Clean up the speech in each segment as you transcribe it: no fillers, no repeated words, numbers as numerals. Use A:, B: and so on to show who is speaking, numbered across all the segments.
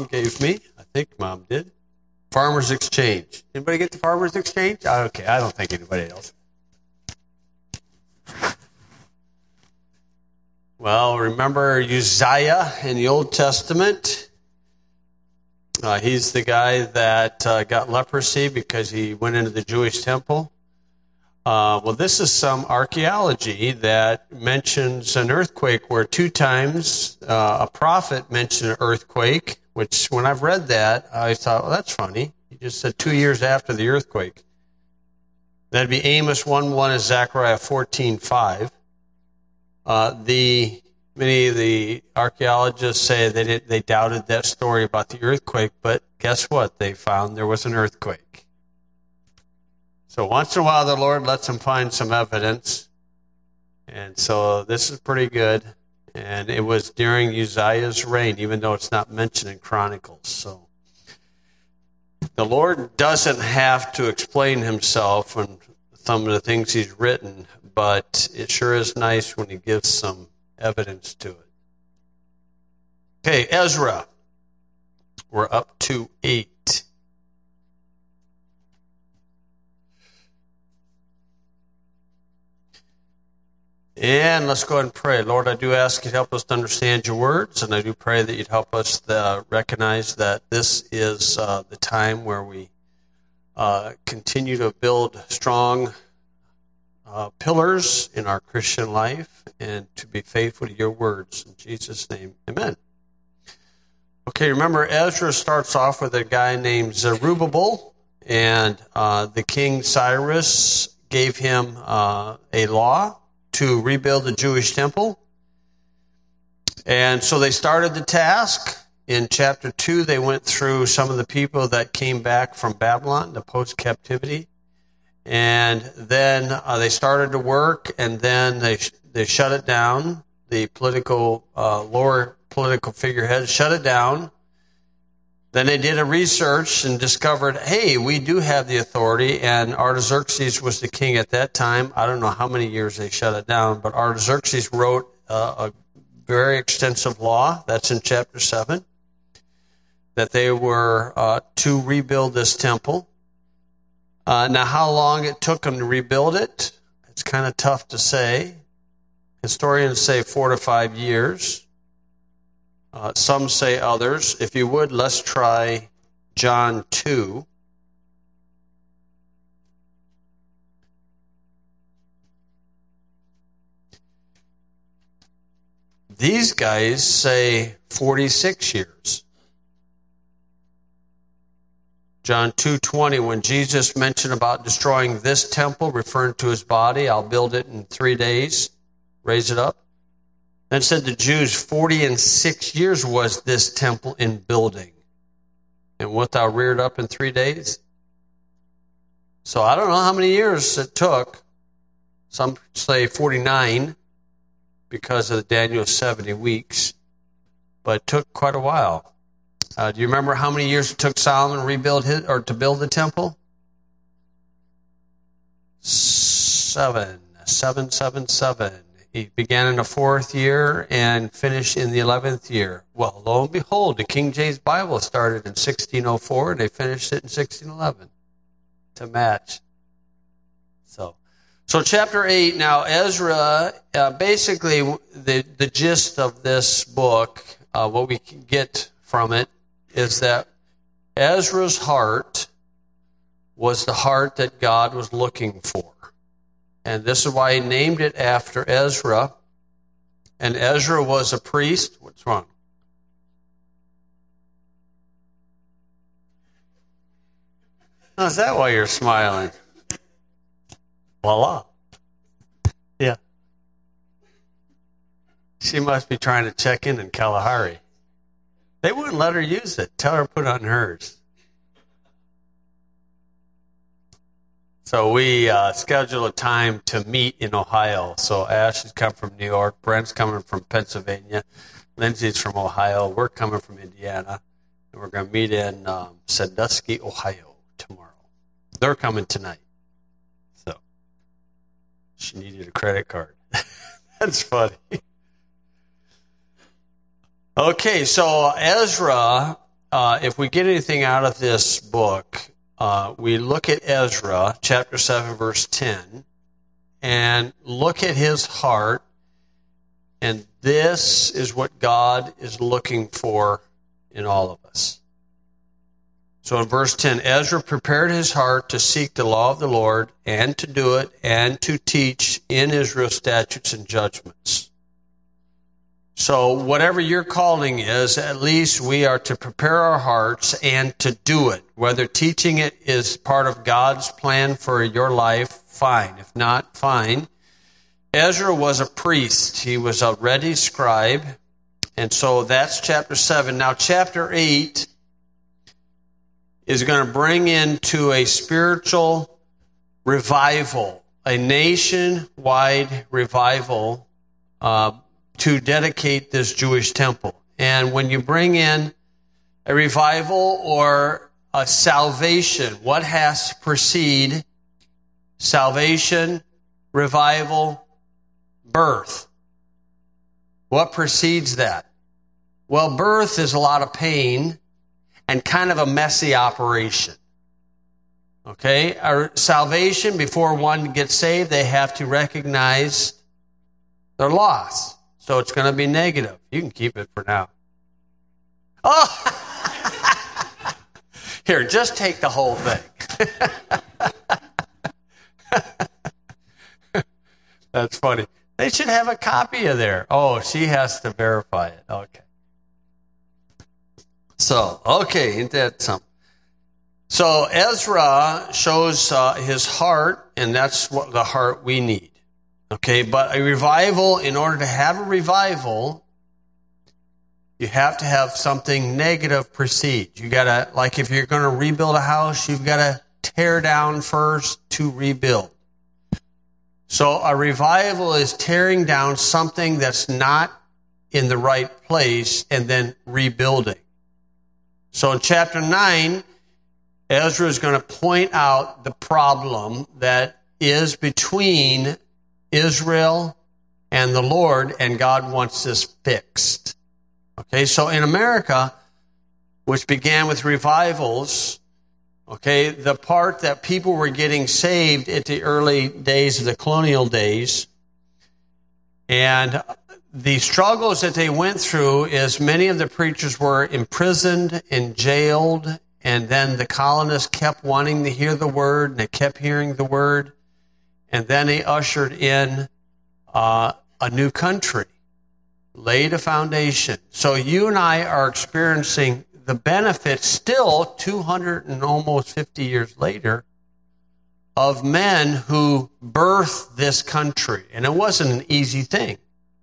A: Mom gave me. I think Mom did. Farmers Exchange. Anybody get the Farmers Exchange? Okay, I don't think anybody else. Well, remember Uzziah in the Old Testament? He's the guy that got leprosy because he went into the Jewish temple. Well, this is some archaeology that mentions an earthquake where 2 times a prophet mentioned an earthquake, which when I've read that, I thought, well, that's funny. He just said 2 years after the earthquake. That'd be Amos 1:1 and Zechariah 14:5. Many of the archaeologists say that they doubted that story about the earthquake, but guess what? They found there was an earthquake. So once in a while, the Lord lets them find some evidence. And so this is pretty good. And it was during Uzziah's reign, even though it's not mentioned in Chronicles. So the Lord doesn't have to explain himself and some of the things he's written, but it sure is nice when he gives some evidence to it. Okay, Ezra. We're up to 8. And let's go ahead and pray. Lord, I do ask you to help us to understand your words, and I do pray that you'd help us to recognize that this is the time where we continue to build strong pillars in our Christian life and to be faithful to your words. In Jesus' name, amen. Okay, remember Ezra starts off with a guy named Zerubbabel, and the king Cyrus gave him a law to rebuild the Jewish temple. And so they started the task. In chapter 2, they went through some of the people that came back from Babylon, the post-captivity. And then they started to work, and then they shut it down. The lower political figureheads shut it down. Then they did a research and discovered, hey, we do have the authority, and Artaxerxes was the king at that time. I don't know how many years they shut it down, but Artaxerxes wrote a very extensive law, that's in chapter 7, that they were to rebuild this temple. Now, how long it took them to rebuild it, it's kind of tough to say. Historians say 4 to 5 years. Some say others. If you would, let's try John 2. These guys say 46 years. John 2:20, when Jesus mentioned about destroying this temple, referring to his body, I'll build it in 3 days, raise it up. Then said the Jews, 46 years was this temple in building, and wilt thou rear it up in 3 days? So I don't know how many years it took. Some say 49 because of the Daniel 70 weeks, but it took quite a while. Do you remember how many years it took Solomon to build the temple? 7. He began in the 4th year and finished in the 11th year. Well, lo and behold, the King James Bible started in 1604, and they finished it in 1611 to match. So chapter 8, now Ezra, basically the gist of this book, what we can get from it, is that Ezra's heart was the heart that God was looking for. And this is why he named it after Ezra. And Ezra was a priest. What's wrong? Oh, is that why you're smiling? Voila. Yeah. She must be trying to check in Kalahari. They wouldn't let her use it. Tell her to put it on hers. So we scheduled a time to meet in Ohio. So Ash is coming from New York. Brent's coming from Pennsylvania. Lindsay's from Ohio. We're coming from Indiana. And we're going to meet in Sandusky, Ohio tomorrow. They're coming tonight. So she needed a credit card. That's funny. Okay, so Ezra if we get anything out of this book, we look at Ezra, chapter 7, verse 10, and look at his heart, and this is what God is looking for in all of us. So in verse 10, Ezra prepared his heart to seek the law of the Lord and to do it and to teach in Israel statutes and judgments. So whatever your calling is, at least we are to prepare our hearts and to do it. Whether teaching it is part of God's plan for your life, fine. If not, fine. Ezra was a priest. He was a ready scribe. And so that's chapter 7. Now chapter 8 is going to bring into a spiritual revival, a nationwide revival to dedicate this Jewish temple. And when you bring in a revival or a salvation, what has to precede salvation, revival, birth? What precedes that? Well, birth is a lot of pain and kind of a messy operation. Okay? Our salvation, before one gets saved, they have to recognize their loss. So it's going to be negative. You can keep it for now. Oh! Here, just take the whole thing. That's funny. They should have a copy of there. Oh, she has to verify it. Okay. So, okay, ain't that something? So Ezra shows his heart, and that's what the heart we need. Okay, but a revival, in order to have a revival, you have to have something negative precede. You gotta, like if you're going to rebuild a house, you've got to tear down first to rebuild. So a revival is tearing down something that's not in the right place and then rebuilding. So in chapter 9, Ezra is going to point out the problem that is between Israel and the Lord, and God wants this fixed. Okay, so in America, which began with revivals, okay, the part that people were getting saved at the early days of the colonial days, and the struggles that they went through is many of the preachers were imprisoned and jailed, and then the colonists kept wanting to hear the word, and they kept hearing the word, and then they ushered in a new country, laid a foundation. So you and I are experiencing the benefits still 200 and almost 50 years later of men who birthed this country, and it wasn't an easy thing.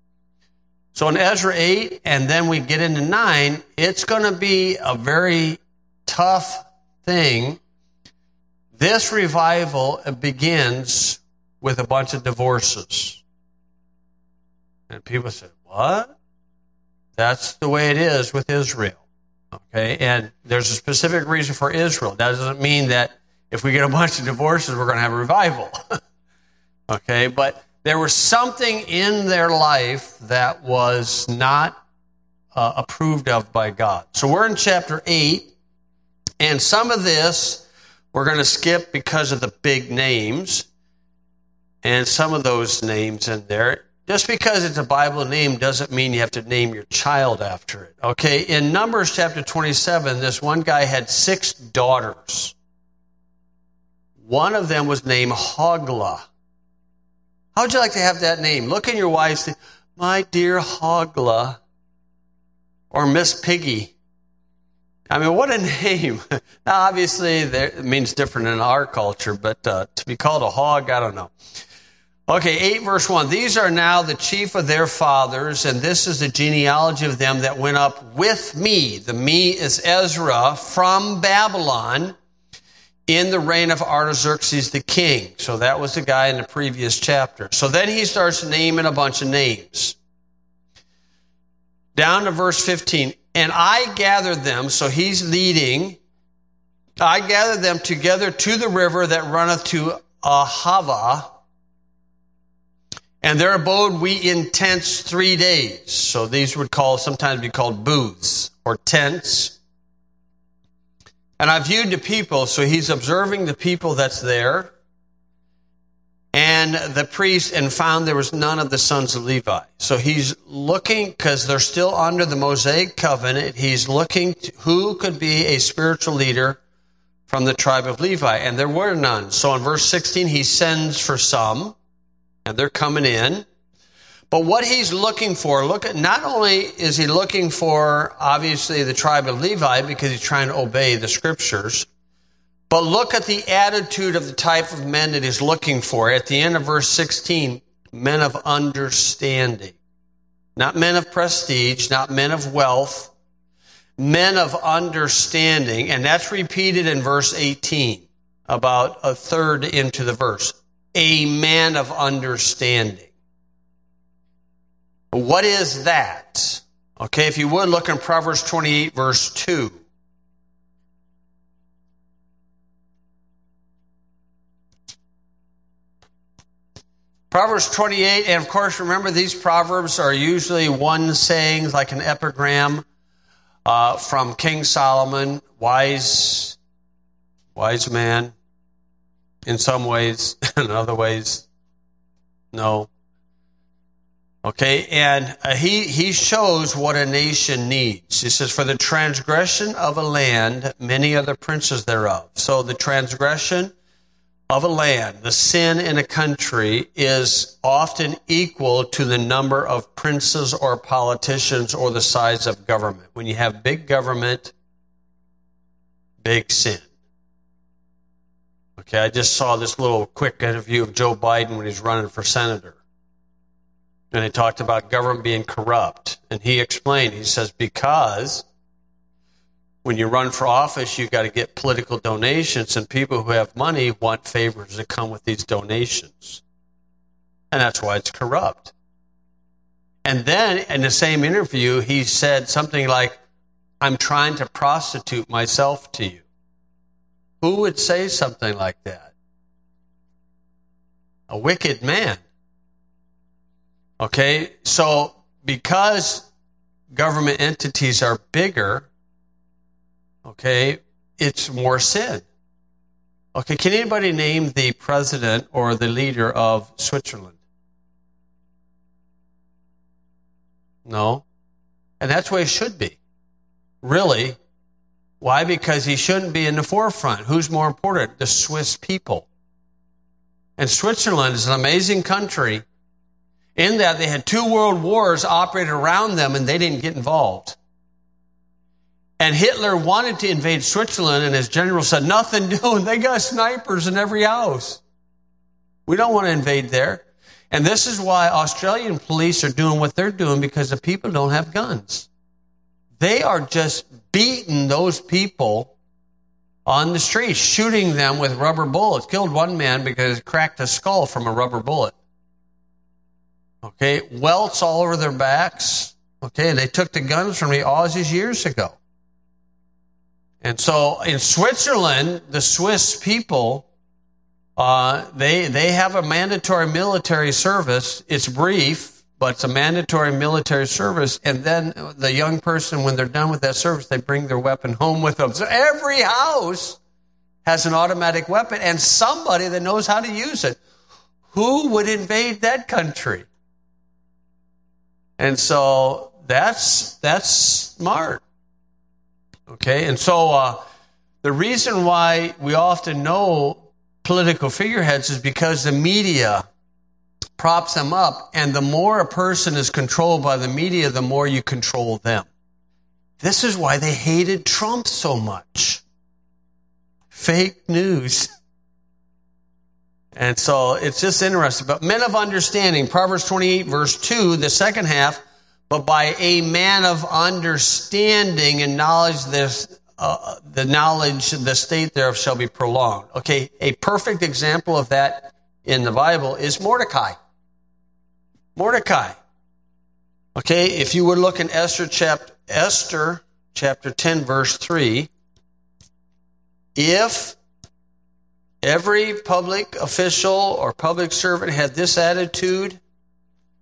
A: So in Ezra 8, and then we get into 9, it's going to be a very tough thing. This revival begins with a bunch of divorces. And people say, what? That's the way it is with Israel. Okay, and there's a specific reason for Israel. That doesn't mean that if we get a bunch of divorces, we're going to have a revival. Okay, but there was something in their life that was not approved of by God. So we're in chapter 8, and some of this we're going to skip because of the big names, and some of those names in there. Just because it's a Bible name doesn't mean you have to name your child after it. Okay, in Numbers chapter 27, this one guy had 6 daughters. One of them was named Hogla. How would you like to have that name? Look in your wife and say, my dear Hogla, or Miss Piggy. I mean, what a name. Now, obviously, it means different in our culture, but to be called a hog, I don't know. Okay, 8 verse 1. These are now the chief of their fathers, and this is the genealogy of them that went up with me. The me is Ezra from Babylon in the reign of Artaxerxes the king. So that was the guy in the previous chapter. So then he starts naming a bunch of names. Down to verse 15. And I gathered them, so he's leading. I gathered them together to the river that runneth to Ahava. And there abode we in tents 3 days. So these would sometimes be called booths or tents. And I viewed the people, so he's observing the people that's there, and the priest, and found there was none of the sons of Levi. So he's looking, because they're still under the Mosaic covenant, he's looking to who could be a spiritual leader from the tribe of Levi, and there were none. So in verse 16, he sends for some, and they're coming in. But what he's looking for, not only is he looking for, obviously, the tribe of Levi, because he's trying to obey the scriptures, but look at the attitude of the type of men that he's looking for. At the end of verse 16, men of understanding. Not men of prestige, not men of wealth, men of understanding. And that's repeated in verse 18, about a third into the verse. A man of understanding. What is that? Okay, if you would, look in Proverbs 28, verse 2. Proverbs 28, and of course, remember, these proverbs are usually one saying, like an epigram from King Solomon, wise man, in some ways, in other ways, no. Okay, and he shows what a nation needs. He says, for the transgression of a land, many are the princes thereof. So the transgression of a land, the sin in a country, is often equal to the number of princes or politicians or the size of government. When you have big government, big sin. Okay, I just saw this little quick interview of Joe Biden when he's running for senator. And he talked about government being corrupt. And he explained, he says, because when you run for office, you've got to get political donations, and people who have money want favors that come with these donations. And that's why it's corrupt. And then in the same interview, he said something like, I'm trying to prostitute myself to you. Who would say something like that? A wicked man. Okay, so because government entities are bigger, okay, it's more sin. Okay, can anybody name the president or the leader of Switzerland? No? And that's where he should be. Really? Why? Because he shouldn't be in the forefront. Who's more important? The Swiss people. And Switzerland is an amazing country in that they had 2 world wars operated around them and they didn't get involved. And Hitler wanted to invade Switzerland, and his general said, nothing doing. They got snipers in every house. We don't want to invade there. And this is why Australian police are doing what they're doing, because the people don't have guns. They are just beating those people on the streets, shooting them with rubber bullets. Killed one man because he cracked his skull from a rubber bullet. Okay, welts all over their backs. Okay, and they took the guns from the Aussies years ago. And so in Switzerland, the Swiss people, they have a mandatory military service. It's brief, but it's a mandatory military service. And then the young person, when they're done with that service, they bring their weapon home with them. So every house has an automatic weapon and somebody that knows how to use it. Who would invade that country? And so that's smart. Okay, and so the reason why we often know political figureheads is because the media props them up, and the more a person is controlled by the media, the more you control them. This is why they hated Trump so much. Fake news. And so it's just interesting. But men of understanding, Proverbs 28, verse 2, the second half, but by a man of understanding and knowledge, the knowledge, the state thereof shall be prolonged. Okay, a perfect example of that in the Bible is Mordecai. Mordecai. Okay, if you would look in Esther chapter 10, verse 3, if every public official or public servant had this attitude,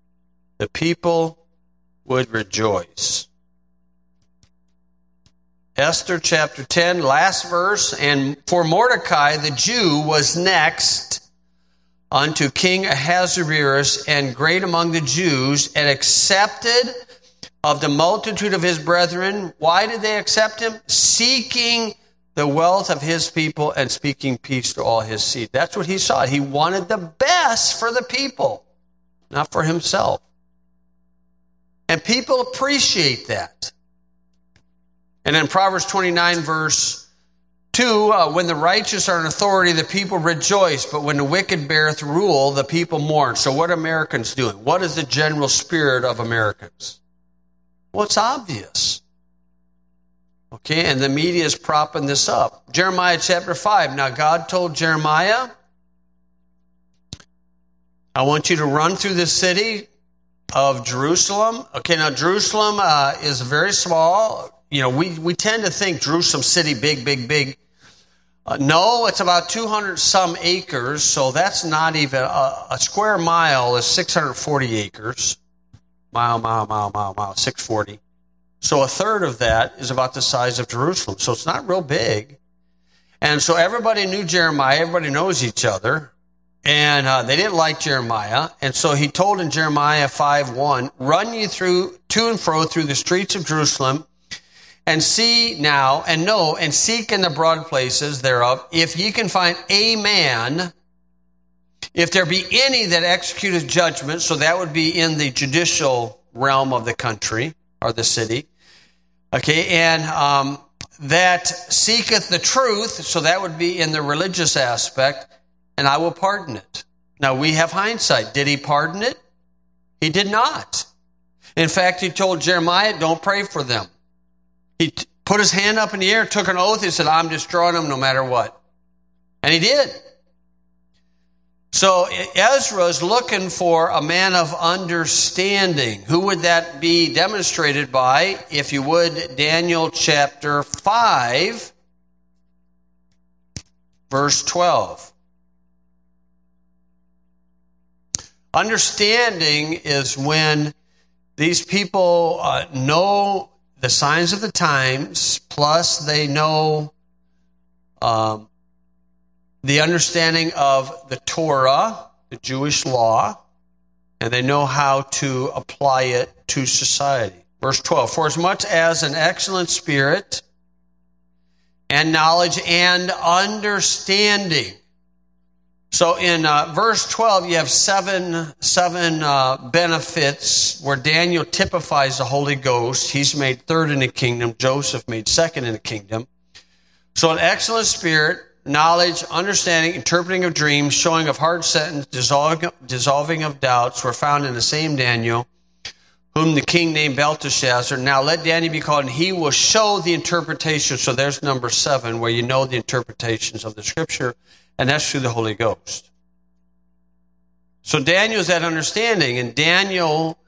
A: the people would rejoice. Esther chapter 10, last verse. And for Mordecai, the Jew, was next unto King Ahasuerus, and great among the Jews, and accepted of the multitude of his brethren. Why did they accept him? Seeking the wealth of his people and speaking peace to all his seed. That's what he saw. He wanted the best for the people, not for himself. And people appreciate that. And in Proverbs 29, verse 2, when the righteous are in authority, the people rejoice, but when the wicked beareth rule, the people mourn. So what are Americans doing? What is the general spirit of Americans? Well, it's obvious. Okay, and the media is propping this up. Jeremiah chapter 5. Now God told Jeremiah, I want you to run through the city of Jerusalem. Okay, now Jerusalem is very small. You know, we tend to think Jerusalem city, big, big, big. No, it's about 200 some acres, so that's not even, a square mile is 640 acres. Mile, 640. So a third of that is about the size of Jerusalem, so it's not real big. And so everybody knew Jeremiah, everybody knows each other, and they didn't like Jeremiah, and so he told in Jeremiah 5:1, run you through, to and fro through the streets of Jerusalem, and see now, and know, and seek in the broad places thereof, if ye can find a man, if there be any that executeth judgment, so that would be in the judicial realm of the country, or the city, okay, and that seeketh the truth, so that would be in the religious aspect, and I will pardon it. Now, we have hindsight. Did he pardon it? He did not. In fact, he told Jeremiah, don't pray for them. He put his hand up in the air, took an oath. He said, I'm destroying them no matter what. And he did. So Ezra is looking for a man of understanding. Who would that be demonstrated by? If you would, Daniel chapter 5, verse 12. Understanding is when these people know the signs of the times, plus they know the understanding of the Torah, the Jewish law, and they know how to apply it to society. Verse 12, for as much as an excellent spirit and knowledge and understanding. So in verse 12, you have seven benefits where Daniel typifies the Holy Ghost. He's made third in the kingdom. Joseph made second in the kingdom. So an excellent spirit, knowledge, understanding, interpreting of dreams, showing of hard sentence, dissolving of doubts were found in the same Daniel, whom the king named Belteshazzar. Now let Daniel be called, and he will show the interpretation. So there's number 7, where you know the interpretations of the Scripture, and that's through the Holy Ghost. So Daniel's that understanding, and Daniel,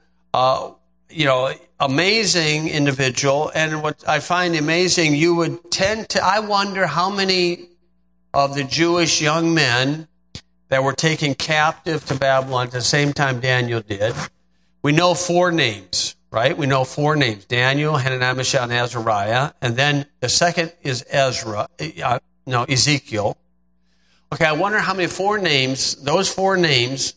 A: amazing individual. And what I find amazing, you would tend to, I wonder how many of the Jewish young men that were taken captive to Babylon at the same time Daniel did. We know 4 names, right? We know 4 names: Daniel, Hananiah, Mishael, and Azariah. And then the second is Ezekiel. Okay, I wonder how many 4 names, those 4 names,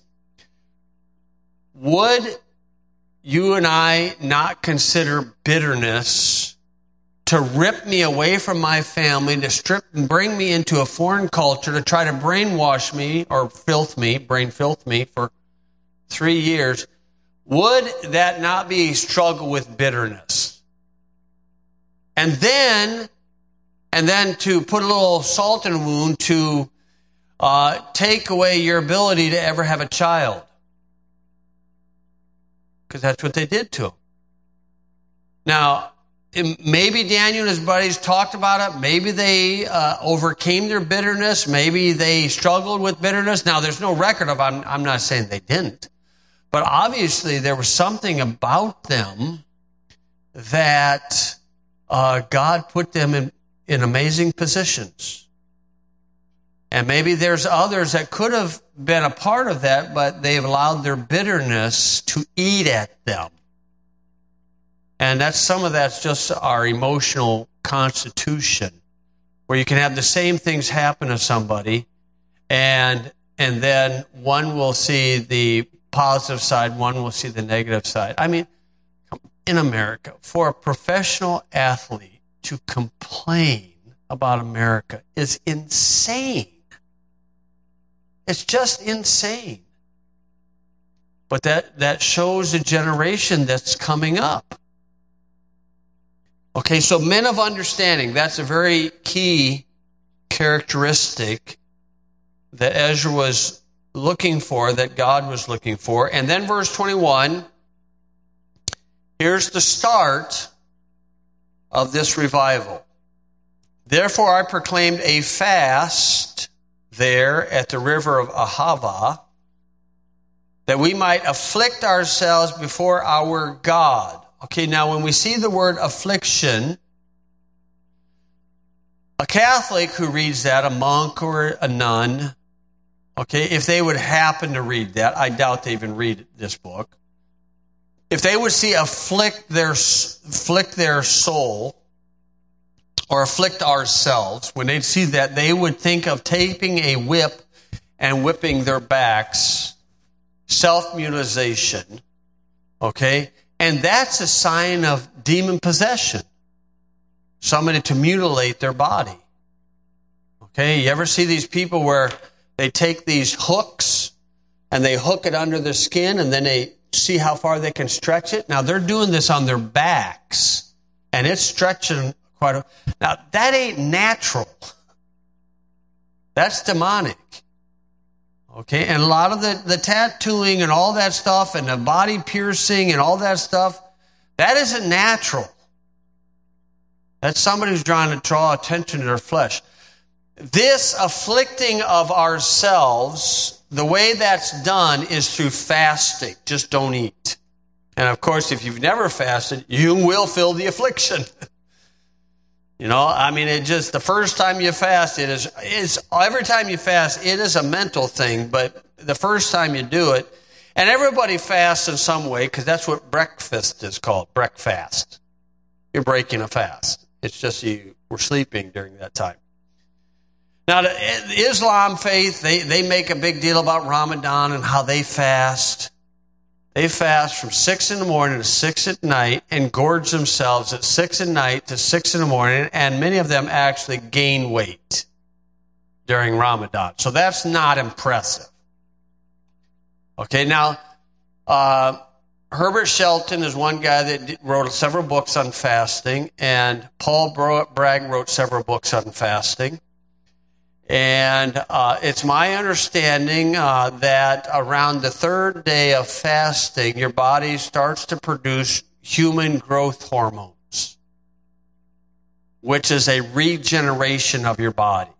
A: would you and I not consider bitterness to rip me away from my family, to strip and bring me into a foreign culture, to try to brainwash me or brain filth me for 3 years? Would that not be a struggle with bitterness? And then to put a little salt in the wound to take away your ability to ever have a child. Because that's what they did to him. Now, maybe Daniel and his buddies talked about it. Maybe they overcame their bitterness. Maybe they struggled with bitterness. Now, there's no record of, I'm not saying they didn't. But obviously, there was something about them that God put them in amazing positions. And maybe there's others that could have been a part of that, but they've allowed their bitterness to eat at them. And some of that's just our emotional constitution, where you can have the same things happen to somebody, and then one will see the positive side, one will see the negative side. I mean, in America, for a professional athlete to complain about America is insane. It's just insane. But that shows a generation that's coming up. Okay, so men of understanding, that's a very key characteristic that Ezra was looking for, that God was looking for. And then verse 21, here's the start of this revival. Therefore I proclaimed a fast there at the river of Ahava, that we might afflict ourselves before our God. Okay, now when we see the word affliction, a Catholic who reads that, a monk or a nun, okay, if they would happen to read that, I doubt they even read this book. If they would see afflict their soul, or afflict ourselves, when they'd see that, they would think of taking a whip and whipping their backs, self-mutilation, okay? And that's a sign of demon possession. Somebody to mutilate their body. Okay, you ever see these people where they take these hooks and they hook it under the skin and then they see how far they can stretch it? Now, they're doing this on their backs and it's stretching quite a... Now, that ain't natural. That's demonic. Okay, and a lot of the tattooing and all that stuff and the body piercing and all that stuff, that isn't natural. That's somebody who's trying to draw attention to their flesh. This afflicting of ourselves, the way that's done is through fasting. Just don't eat. And of course, if you've never fasted, you will feel the affliction. You know, I mean, the first time you fast, every time you fast, it is a mental thing, but the first time you do it, and everybody fasts in some way, because that's what breakfast is called, breakfast. You're breaking a fast. It's just you were sleeping during that time. Now, the Islam faith, they make a big deal about Ramadan and how they fast. They fast from 6 in the morning to 6 at night and gorge themselves at 6 at night to 6 in the morning, and many of them actually gain weight during Ramadan. So that's not impressive. Okay, now, Herbert Shelton is one guy that wrote several books on fasting, and Paul Bragg wrote several books on fasting. And it's my understanding that around the third day of fasting, your body starts to produce human growth hormones, which is a regeneration of your body.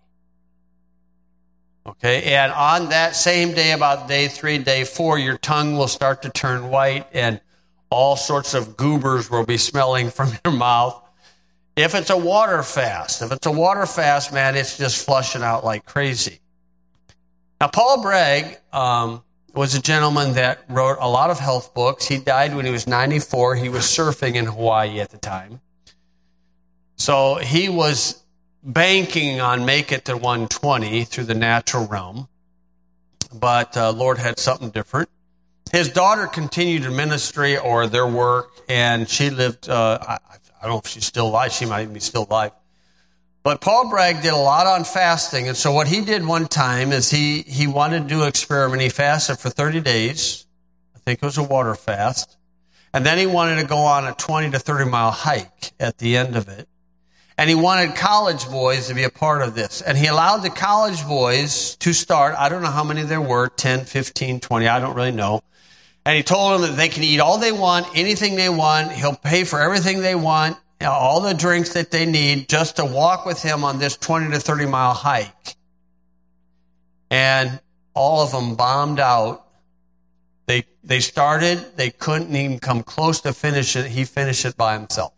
A: Okay, and on that same day, about day 3, day 4, your tongue will start to turn white and all sorts of goobers will be smelling from your mouth. If it's a water fast, man, it's just flushing out like crazy. Now, Paul Bragg was a gentleman that wrote a lot of health books. He died when he was 94. He was surfing in Hawaii at the time. So he was banking on make it to 120 through the natural realm. But Lord had something different. His daughter continued in ministry or their work, and she lived... I don't know if she's still alive. She might be still alive. But Paul Bragg did a lot on fasting. And so what he did one time is he wanted to do an experiment. He fasted for 30 days. I think it was a water fast. And then he wanted to go on a 20 to 30 mile hike at the end of it. And he wanted college boys to be a part of this. And he allowed the college boys to start. I don't know how many there were, 10, 15, 20. I don't really know. And he told them that they can eat all they want, anything they want. He'll pay for everything they want, all the drinks that they need, just to walk with him on this 20 to 30 mile hike. And all of them bombed out. They started, they couldn't even come close to finish it. He finished it by himself.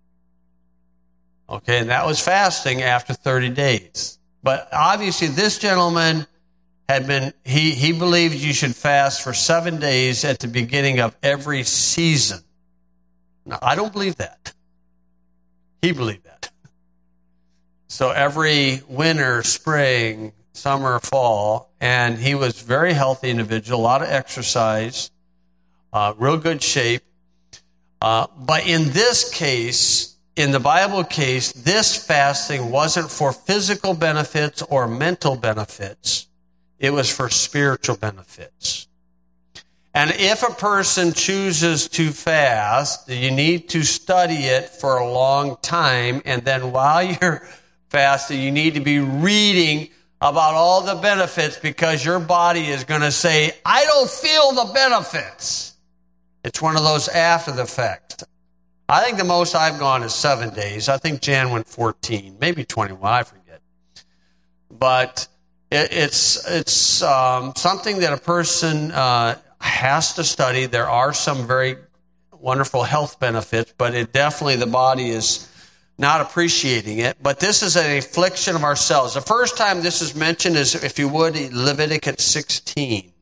A: Okay, and that was fasting after 30 days. But obviously this gentleman he believed you should fast for 7 days at the beginning of every season. Now, I don't believe that. He believed that. So every winter, spring, summer, fall, and he was a very healthy individual, a lot of exercise, real good shape. But in this case, in the Bible case, this fasting wasn't for physical benefits or mental benefits. It was for spiritual benefits. And if a person chooses to fast, you need to study it for a long time. And then while you're fasting, you need to be reading about all the benefits, because your body is going to say, I don't feel the benefits. It's one of those after the fact. I think the most I've gone is 7 days. I think Jan went 14, maybe 21, I forget. But it's something that a person has to study. There are some very wonderful health benefits, but it definitely, the body is not appreciating it. But this is an affliction of ourselves. The first time this is mentioned is, if you would, Leviticus 16.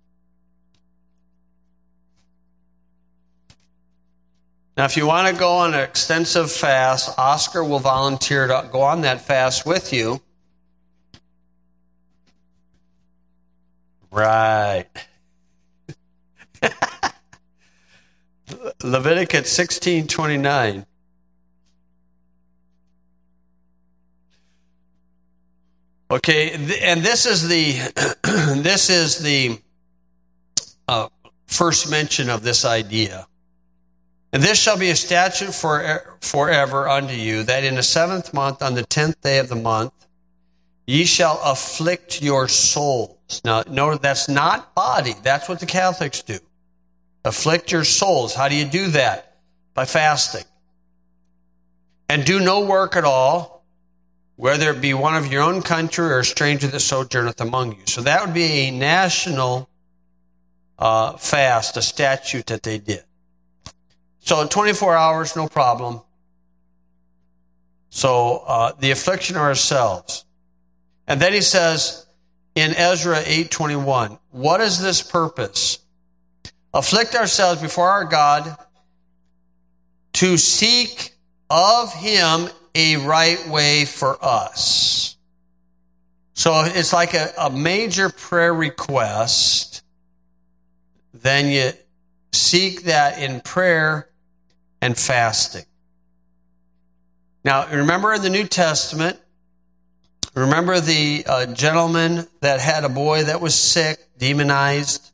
A: Now, if you want to go on an extensive fast, Oscar will volunteer to go on that fast with you. Right. Leviticus 16:29. Okay, and this is the first mention of this idea. And this shall be a statute forever unto you, that in the 7th month, on the 10th day of the month, ye shall afflict your souls. Now, notice that's not body. That's what the Catholics do. Afflict your souls. How do you do that? By fasting. And do no work at all, whether it be one of your own country or a stranger that sojourneth among you. So that would be a national fast, a statute that they did. So in 24 hours, no problem. So the affliction of ourselves. And then he says in Ezra 8:21, what is this purpose? Afflict ourselves before our God to seek of him a right way for us. So it's like a major prayer request. Then you seek that in prayer and fasting. Now, remember in the New Testament, remember the gentleman that had a boy that was sick, demonized,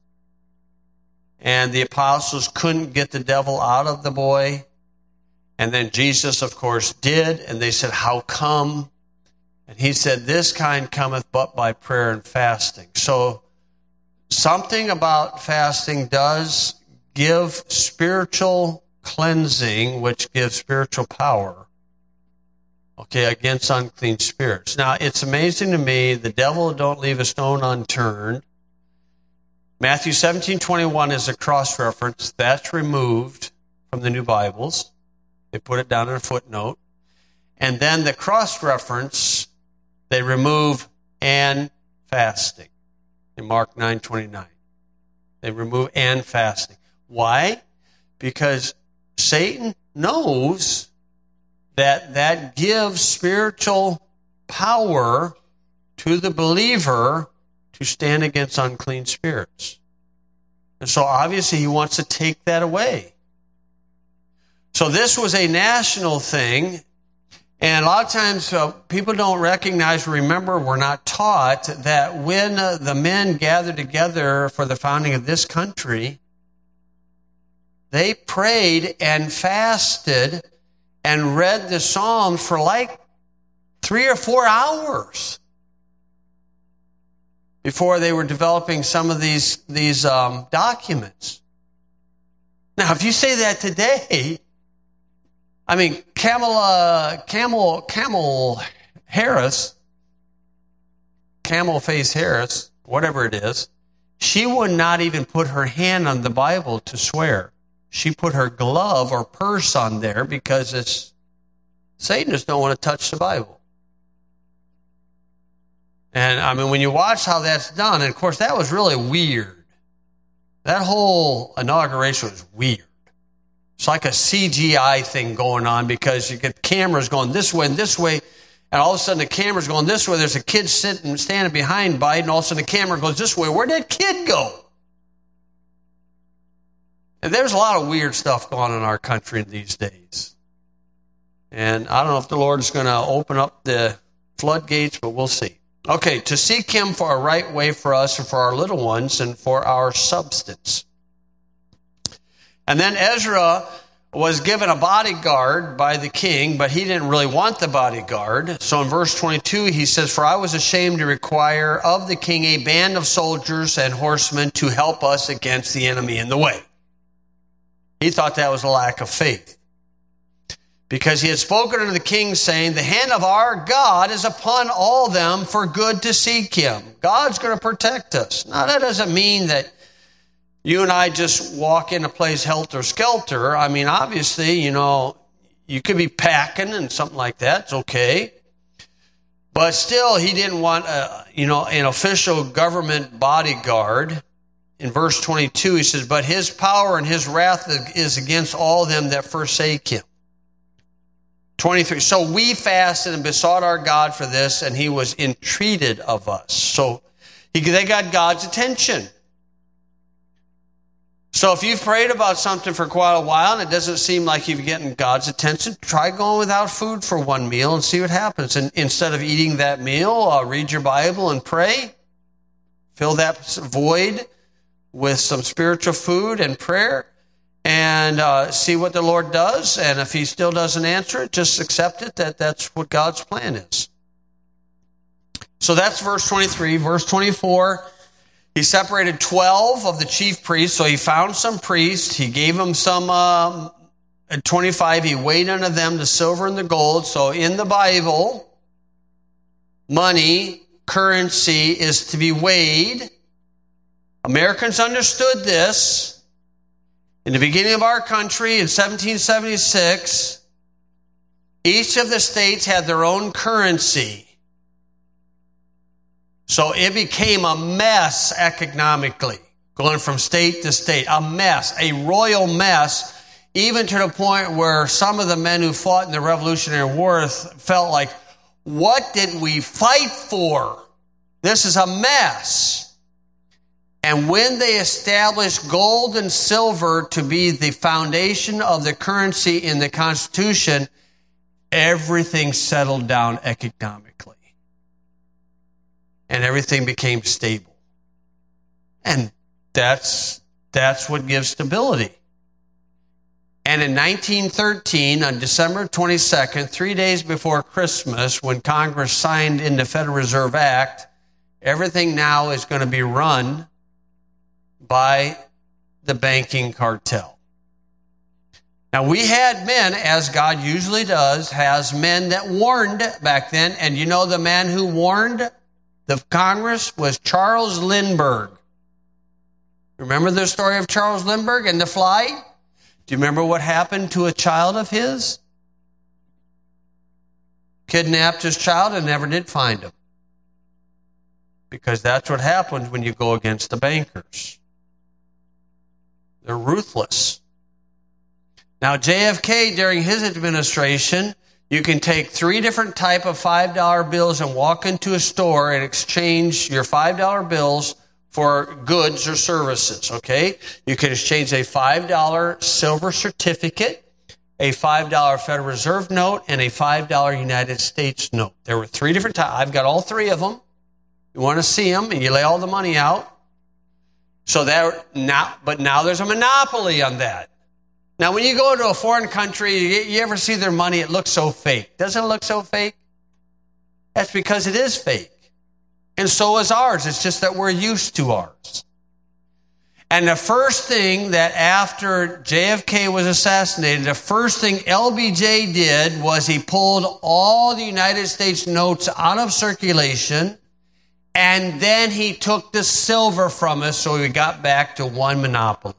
A: and the apostles couldn't get the devil out of the boy? And then Jesus, of course, did, and they said, how come? And he said, this kind cometh but by prayer and fasting. So something about fasting does give spiritual cleansing, which gives spiritual power, okay, against unclean spirits. Now, it's amazing to me, the devil don't leave a stone unturned. Matthew 17:21 is a cross-reference. That's removed from the New Bibles. They put it down in a footnote. And then the cross-reference, they remove and fasting in Mark 9:29. They remove and fasting. Why? Because Satan knows that gives spiritual power to the believer to stand against unclean spirits. And so obviously he wants to take that away. So this was a national thing. And a lot of times people don't recognize or remember, we're not taught that when the men gathered together for the founding of this country, they prayed and fasted and read the Psalms for like 3 or 4 hours before they were developing some of these documents. Now, if you say that today, I mean, Kamala Harris, Camel Face Harris, whatever it is, she would not even put her hand on the Bible to swear. She put her glove or purse on there because Satanists don't want to touch the Bible. And I mean, when you watch how that's done, and of course that was really weird. That whole inauguration was weird. It's like a CGI thing going on because you get cameras going this way and this way, and all of a sudden the camera's going this way. There's a kid standing behind Biden, and all of a sudden the camera goes this way. Where'd that kid go? And there's a lot of weird stuff going on in our country these days. And I don't know if the Lord is going to open up the floodgates, but we'll see. Okay, to seek him for a right way for us and for our little ones and for our substance. And then Ezra was given a bodyguard by the king, but he didn't really want the bodyguard. So in verse 22, he says, "For I was ashamed to require of the king a band of soldiers and horsemen to help us against the enemy in the way." He thought that was a lack of faith. Because he had spoken unto the king, saying, "The hand of our God is upon all them for good to seek him." God's going to protect us. Now, that doesn't mean that you and I just walk in a place helter-skelter. I mean, obviously, you could be packing and something like that. It's okay. But still, he didn't want, an official government bodyguard. In verse 22, he says, "But his power and his wrath is against all them that forsake him." 23, "So we fasted and besought our God for this, and he was entreated of us." So they got God's attention. So if you've prayed about something for quite a while and it doesn't seem like you're getting God's attention, try going without food for one meal and see what happens. And instead of eating that meal, read your Bible and pray. Fill that void with some spiritual food and prayer. And see what the Lord does. And if he still doesn't answer it, just accept it, that's what God's plan is. So that's verse 23. Verse 24, he separated 12 of the chief priests. So he found some priests. He gave them some, at 25, he weighed unto them the silver and the gold. So in the Bible, money, currency is to be weighed. Americans understood this. In the beginning of our country, in 1776, each of the states had their own currency. So it became a mess economically, going from state to state. A mess, a royal mess, even to the point where some of the men who fought in the Revolutionary War felt like, what did we fight for? This is a mess. And when they established gold and silver to be the foundation of the currency in the Constitution, everything settled down economically. And everything became stable. And that's what gives stability. And in 1913, on December 22nd, 3 days before Christmas, when Congress signed in the Federal Reserve Act, everything now is going to be run by the banking cartel. Now, we had men, as God usually does, has men that warned back then. And you know the man who warned the Congress was Charles Lindbergh. Remember the story of Charles Lindbergh and the fly? Do you remember what happened to a child of his? Kidnapped his child and never did find him. Because that's what happens when you go against the bankers. They're ruthless. Now, JFK, during his administration, you can take 3 different type of $5 bills and walk into a store and exchange your $5 bills for goods or services, okay? You can exchange a $5 silver certificate, a $5 Federal Reserve note, and a $5 United States note. There were 3 different types. I've got all 3 of them. You want to see them, and you lay all the money out. But now there's a monopoly on that. Now, when you go to a foreign country, you ever see their money, it looks so fake. Doesn't it look so fake? That's because it is fake. And so is ours. It's just that we're used to ours. And the first thing that after JFK was assassinated, the first thing LBJ did was he pulled all the United States notes out of circulation. And then he took the silver from us, so we got back to one monopoly.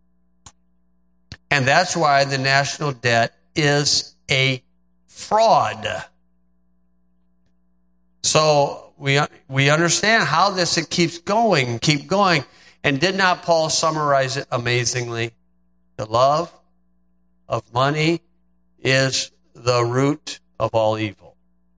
A: And that's why the national debt is a fraud. So we understand how it keeps going, keep going. And did not Paul summarize it amazingly? The love of money is the root of all evil.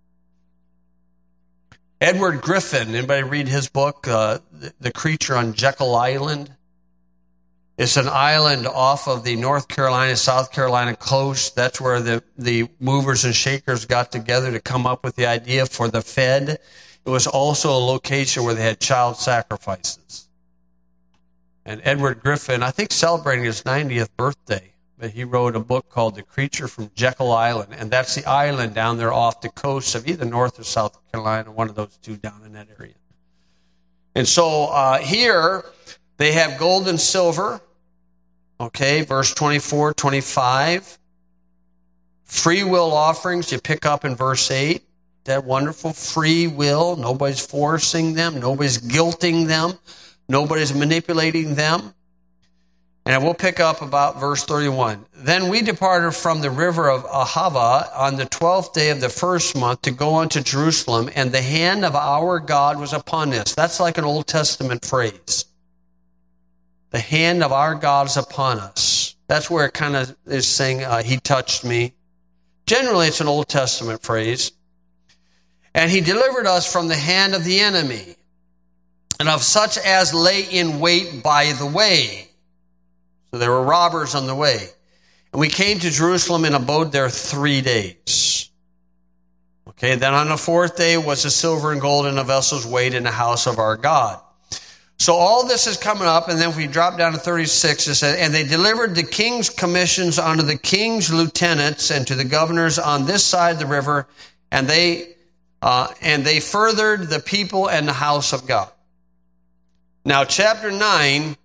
A: Edward Griffin, anybody read his book, The Creature on Jekyll Island? It's an island off of the North Carolina, South Carolina coast. That's where the movers and shakers got together to come up with the idea for the Fed. It was also a location where they had child sacrifices. And Edward Griffin, I think celebrating his 90th birthday, but he wrote a book called The Creature from Jekyll Island. And that's the island down there off the coast of either North or South Carolina, one of those two down in that area. And so here they have gold and silver. Okay, verse 24, 25. Free will offerings you pick up in verse 8. That wonderful free will. Nobody's forcing them. Nobody's guilting them. Nobody's manipulating them. And we'll pick up about verse 31. Then we departed from the river of Ahava on the 12th day of the first month to go unto Jerusalem, and the hand of our God was upon us. That's like an Old Testament phrase. The hand of our God is upon us. That's where it kind of is saying, he touched me. Generally, it's an Old Testament phrase. And he delivered us from the hand of the enemy, and of such as lay in wait by the way. So there were robbers on the way. And we came to Jerusalem and abode there 3 days. Okay, then on the fourth day was the silver and gold in the vessels weighed in the house of our God. So all this is coming up, and then if we drop down to 36, it says, and they delivered the king's commissions unto the king's lieutenants and to the governors on this side of the river, and they furthered the people and the house of God. Now, chapter 9,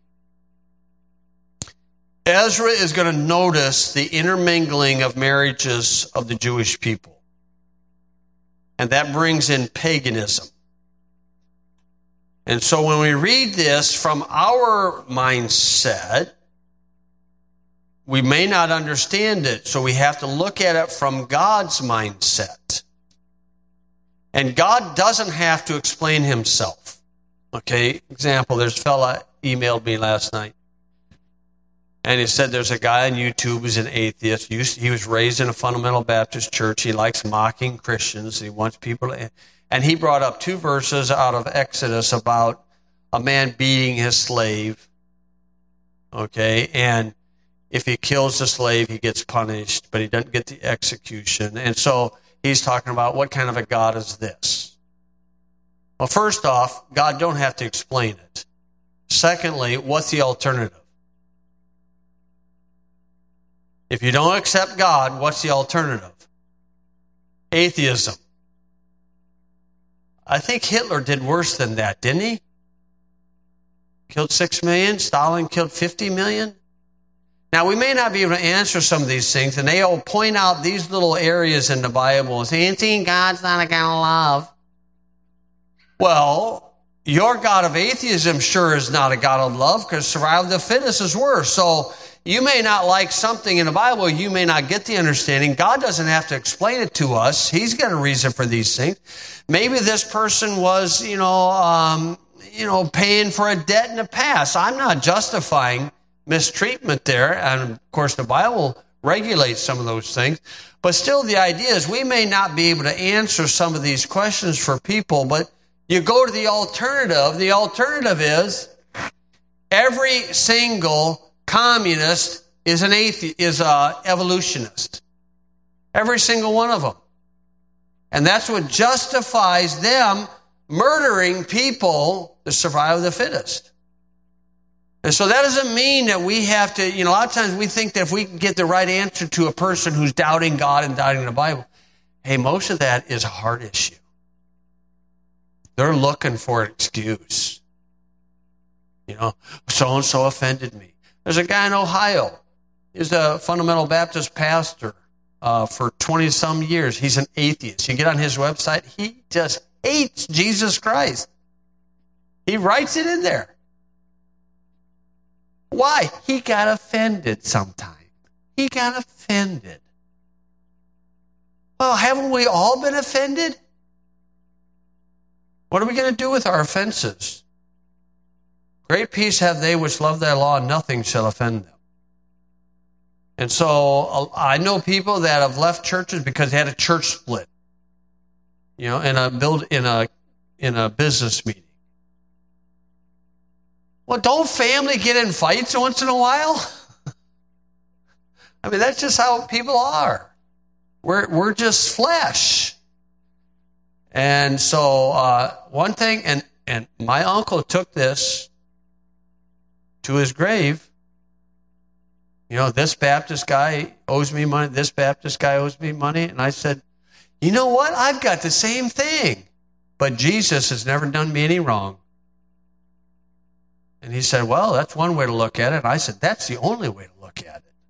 A: Ezra is going to notice the intermingling of marriages of the Jewish people. And that brings in paganism. And so when we read this from our mindset, we may not understand it. So we have to look at it from God's mindset. And God doesn't have to explain himself. Okay, example, there's a fella emailed me last night. And he said there's a guy on YouTube who's an atheist. He was raised in a fundamental Baptist church. He likes mocking Christians. He wants people to... And he brought up 2 verses out of Exodus about a man beating his slave. Okay, and if he kills the slave, he gets punished, but he doesn't get the execution. And so he's talking about what kind of a God is this? Well, first off, God don't have to explain it. Secondly, what's the alternative? If you don't accept God, what's the alternative? Atheism. I think Hitler did worse than that, didn't he? Killed 6 million. Stalin killed 50 million. Now, we may not be able to answer some of these things, and they all point out these little areas in the Bible and say, God's not a God of love. Well, your God of atheism sure is not a God of love, because survival of the fittest is worse. So you may not like something in the Bible. You may not get the understanding. God doesn't have to explain it to us. He's got a reason for these things. Maybe this person was, paying for a debt in the past. I'm not justifying mistreatment there. And, of course, the Bible regulates some of those things. But still, the idea is we may not be able to answer some of these questions for people, but you go to the alternative. The alternative is every single communist is an evolutionist. Every single one of them. And that's what justifies them murdering people to survive the fittest. And so that doesn't mean that we have to, a lot of times we think that if we can get the right answer to a person who's doubting God and doubting the Bible, hey, most of that is a hard issue. They're looking for an excuse. So-and-so offended me. There's a guy in Ohio. He's a fundamental Baptist pastor for 20-some years. He's an atheist. You get on his website, he just hates Jesus Christ. He writes it in there. Why? He got offended sometime. He got offended. Well, haven't we all been offended? What are we going to do with our offenses? Great peace have they which love thy law, and nothing shall offend them. And so I know people that have left churches because they had a church split, in a business meeting. Well, don't family get in fights once in a while? I mean, that's just how people are. We're just flesh. And so one thing, and my uncle took this to his grave. This Baptist guy owes me money. This Baptist guy owes me money. And I said, you know what? I've got the same thing. But Jesus has never done me any wrong. And he said, well, that's one way to look at it. And I said, that's the only way to look at it.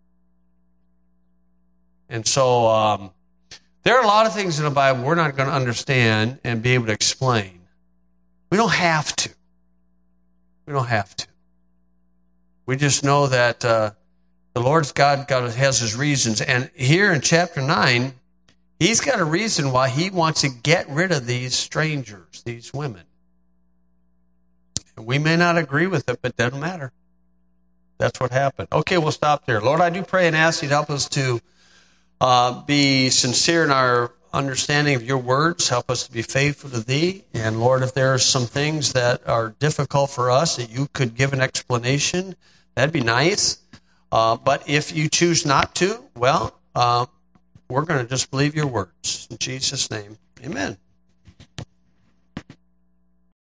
A: And so there are a lot of things in the Bible we're not going to understand and be able to explain. We don't have to. We don't have to. We just know that the Lord's God has his reasons. And here in chapter 9, he's got a reason why he wants to get rid of these strangers, these women. And we may not agree with it, but it doesn't matter. That's what happened. Okay, we'll stop there. Lord, I do pray and ask you to help us to be sincere in our understanding of your words. Help us to be faithful to thee. And Lord, if there are some things that are difficult for us that you could give an explanation, that'd be nice. But if you choose not to, well, we're going to just believe your words. In Jesus' name, amen.